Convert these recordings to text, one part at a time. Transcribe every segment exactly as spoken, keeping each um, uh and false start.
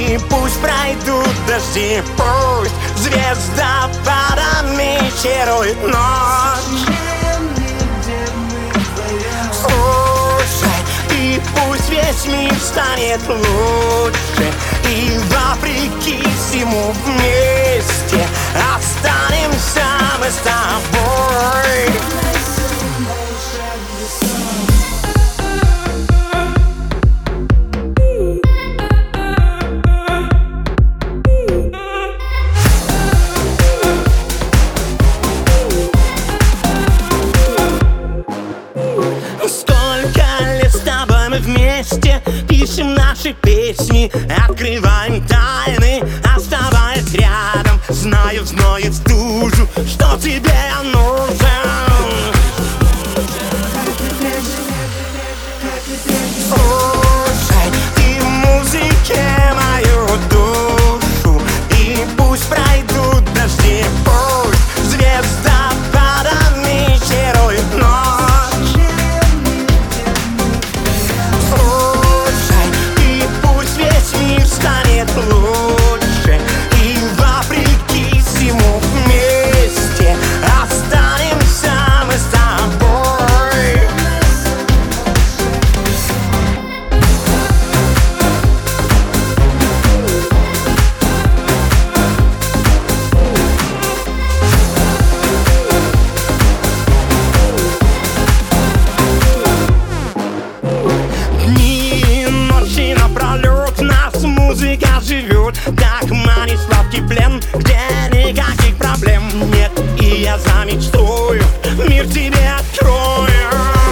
И пусть пройдут дожди, пусть звездопадами чарует ночь. Слушай, и пусть весь мир станет лучше, и вопреки всему вместе останемся мы с тобой. Вместе пишем наши песни, открываем тайны, оставаясь рядом. Знаю, знает стужу, что тебе я нужен. Слушай, ты в музыке мою душу, и пусть пройдут дожди, пусть звездопадами чарует ночь. Лучше, и вопреки всему вместе останемся мы с тобой. Дни и ночи напролет нас музыка живет, так манит сладкий плен, где никаких проблем нет. И я замечтую, мир тебе открою.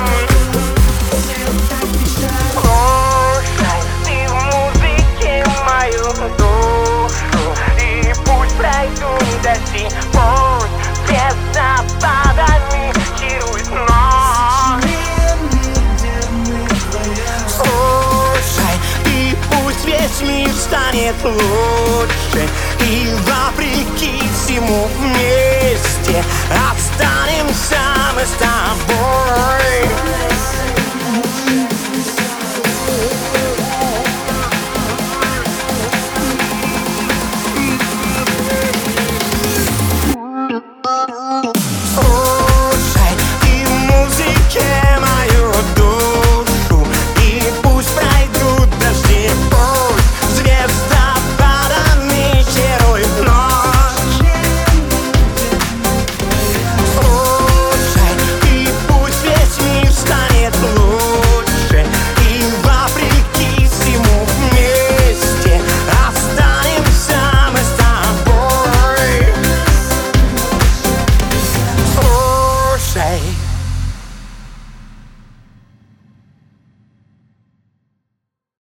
Слушай, ты в музыке мою душу, и пусть пройдут дожди, пусть звездопадами чарует ночь. Слушай, и пусть весь мир станет лучше, и вопреки всему вместе останемся мы с тобой.